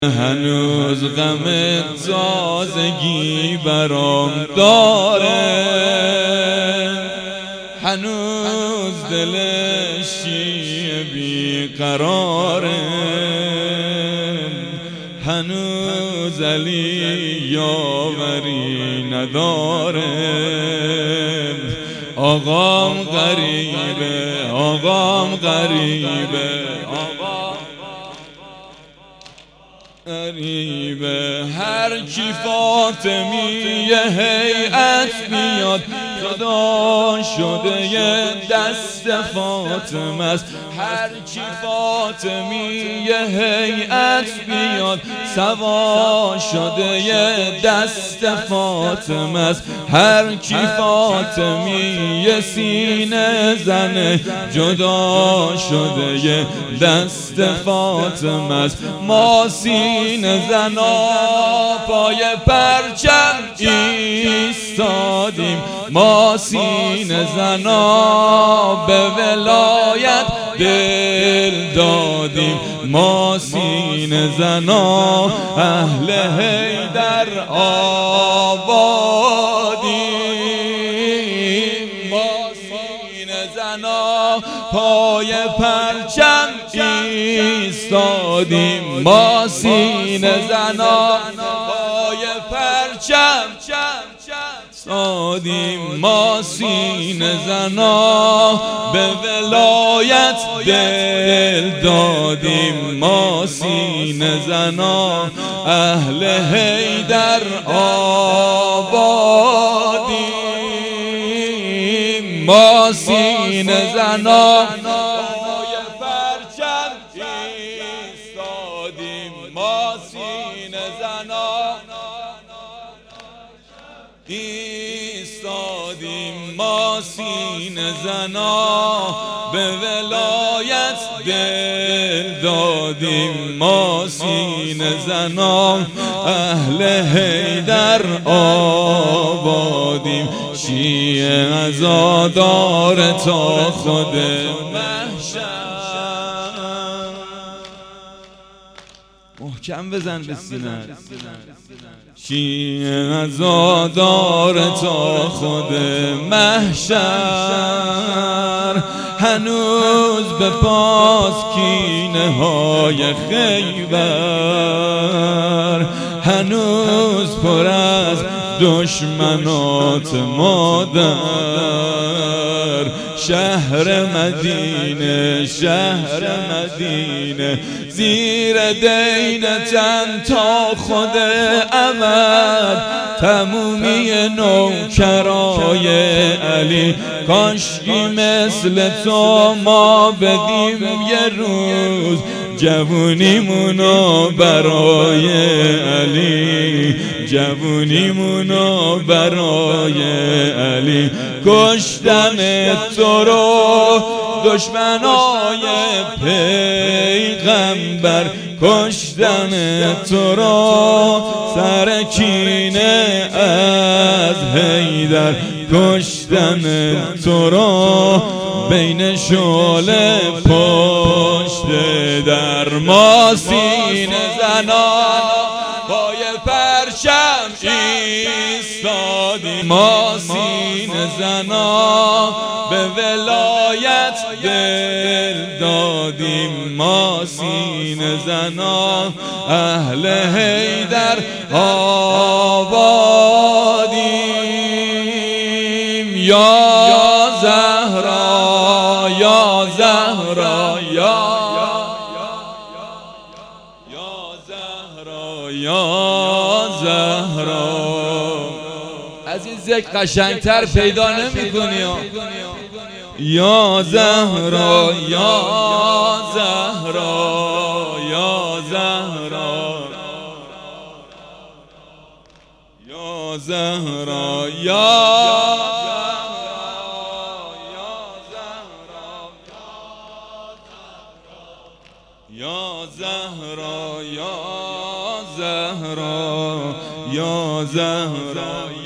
هنوز غم تازگی برام داره، هنوز دل شیعه بیقراره، هنوز علی یاوری نداره. آقام غریبه، آقام غریبه، غریبه. هر کی فاطمی هیئت میاد خدا شده یه دست فاطمه است. هر کی فاطمی هیئت میاد سوا شده یه دست فاطمه است. هر کی فاطمی سینه زنه جدا شده یه دست فاطمه است. ما سینه زنا پای پرچم ایستادیم، ما سینه زنا به ولایت دل دادیم، ما سینه زنا اهل حیدر آبادیم، ما سینه زنا پای پرچم ایستادیم، ما سینه زنا پای پرچم ایستادیم، ما سینه زنا به ولایت دل دادیم، ما سینه زنا اهل حیدر آبادیم، ما سینه زنا پای پرچم ایستادیم، ما سینه زنا ایستادیم، ما سینه زنا به ولایت دل دادیم، ما سینه زنا اهل حیدر آبادیم. شیعه عزادار تا خود محشر. محکم بزن به سینه. شیعه عزادار تا خود محشر، هنوز به پاس کینه های خیبر، هنوز پر از دشمنات مادر. شهر مدینه، شهر مدینه زیر دین تن تا خود ابد. تمومی نوکرای علی کاشکی مثل تو ما بدیم یه روز جوونیمونو برای علی، جوونیمونو برای علی. کشتن تو رو دشمنای پیغمبر، کشتن تو رو سر کینه از حیدر، کشتن تو رو بین شعله پشت در. ما سینه زنا پای پرچم ایستادیم، ما سینه زنا به ولایت دل دادیم، ما سینه زنا اهل حیدر آبادیم. یا زهرا، یا زهرا، یا زهرا، یا زهرا. از این ذکر قشنگتر پیدا نمی‌کنی. یا زهرا، یا زهرا، یا زهرا، یا زهرا، یا یا زهرا، یا زهرا، یا زهرا.